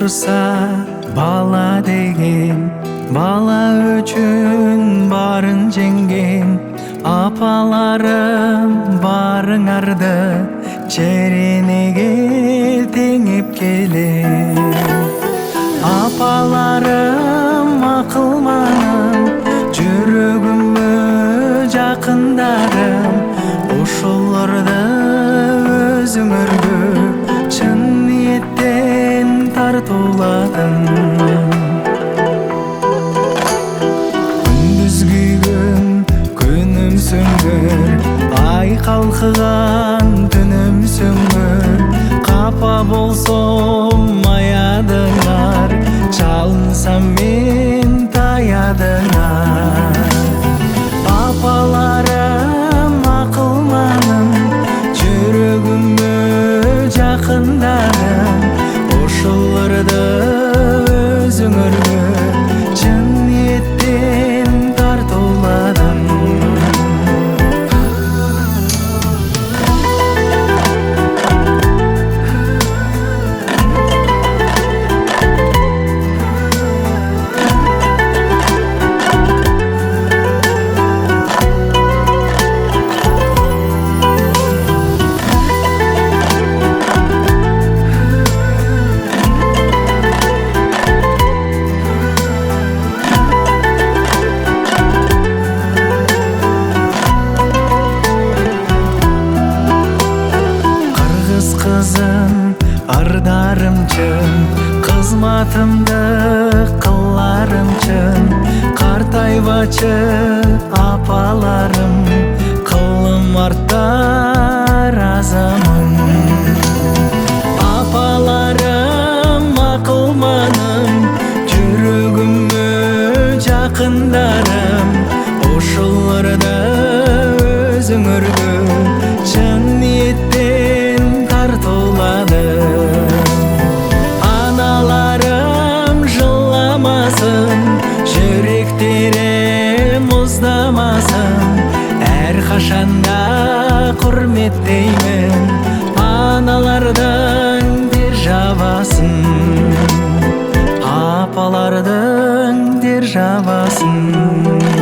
тұрса бала деген, бала үчүн барын жеңген. Апаларым барыңарды черенеге теңеп келе. Апаларым акылманым, жүрөгүмө жакындарым, ошолорду өзүңөргө чын ниеттен тартууладым. Күндүз күйгөн күнүм сөңгөр, ай калкыган түнүм сөңгөр. Капа болсом аядыңар, чалынсам мен таядыңар. Апаларым акылманым, жүрөгүмө жакындарым, ошолорду өзүңөргө чын ниеттен тартууладым. Кызым ардарым чын, кызматымды кыларым чын. Картайбачы апаларым, кылым артта разымын. Апаларым акылманым, жүрөгүмө жакындарым, ошолорду өзүңөргө чын ниеттен тартууладым. Аналарым жыламасын, жүректери муздамасын, эр кашанда курметтеймин аналардын державасын, апалардын державасын.